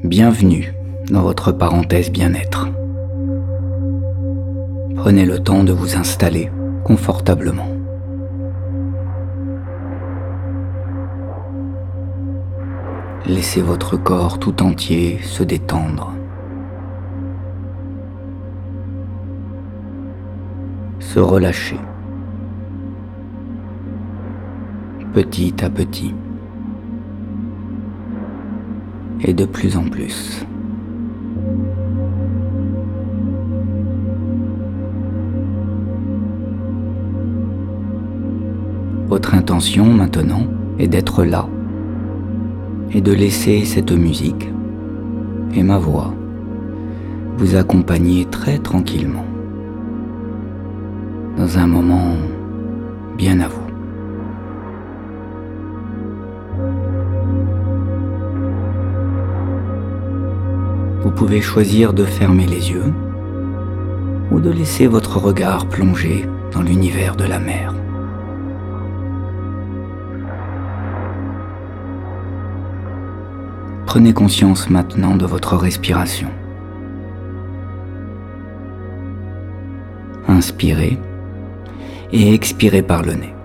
Bienvenue dans votre parenthèse bien-être. Prenez le temps de vous installer confortablement. Laissez votre corps tout entier se détendre. Se relâcher. Petit à petit. Et de plus en plus. Votre intention maintenant est d'être là et de laisser cette musique et ma voix vous accompagner très tranquillement dans un moment bien à vous. Vous pouvez choisir de fermer les yeux ou de laisser votre regard plonger dans l'univers de la mer. Prenez conscience maintenant de votre respiration. Inspirez et expirez par le nez.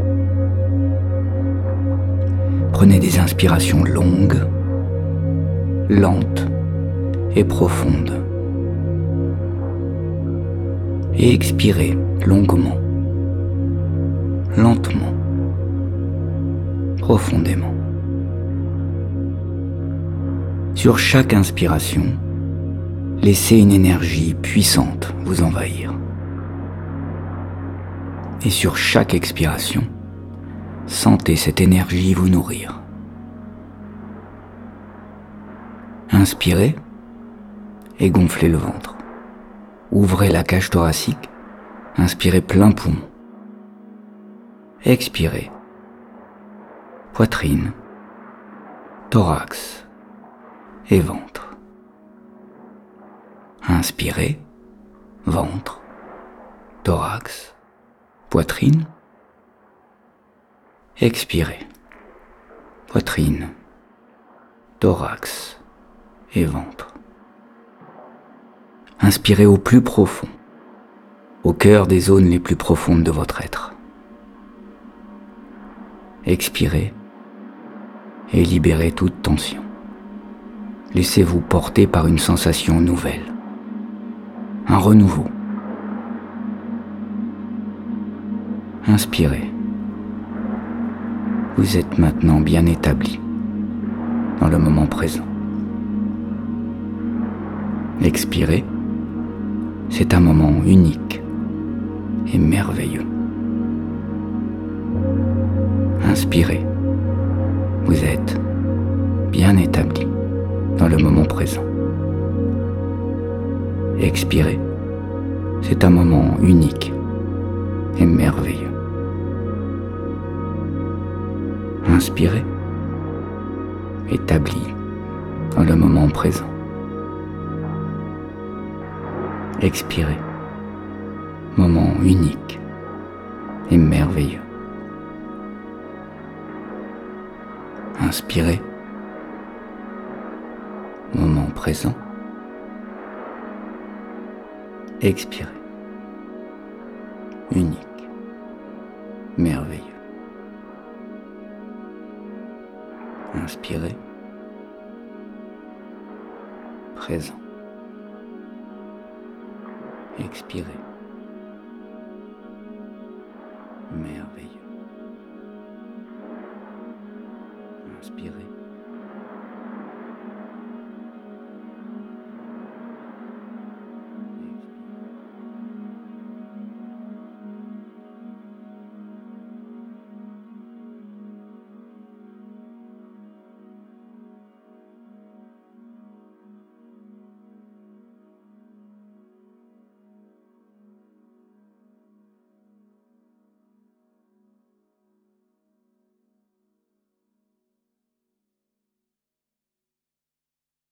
Prenez des inspirations longues, lentes et profondes. Et expirez longuement, lentement, profondément. Sur chaque inspiration, laissez une énergie puissante vous envahir. Et sur chaque expiration, sentez cette énergie vous nourrir. Inspirez et gonflez le ventre. Ouvrez la cage thoracique, inspirez plein poumon. Expirez. Poitrine, thorax et ventre. Inspirez, ventre, thorax, poitrine. Expirez, poitrine, thorax et ventre. Inspirez au plus profond, au cœur des zones les plus profondes de votre être. Expirez et libérez toute tension. Laissez-vous porter par une sensation nouvelle, un renouveau. Inspirez. Vous êtes maintenant bien établi dans le moment présent. Expirez. C'est un moment unique et merveilleux. Inspirez. Vous êtes bien établi dans le moment présent. Expirez. C'est un moment unique et merveilleux. Inspirez. Établi dans le moment présent. Expirez. Moment unique et merveilleux. Inspirez. Moment présent. Expirez. Unique, merveilleux. Inspirez. Présent. Expirez. Merveilleux. Inspirez.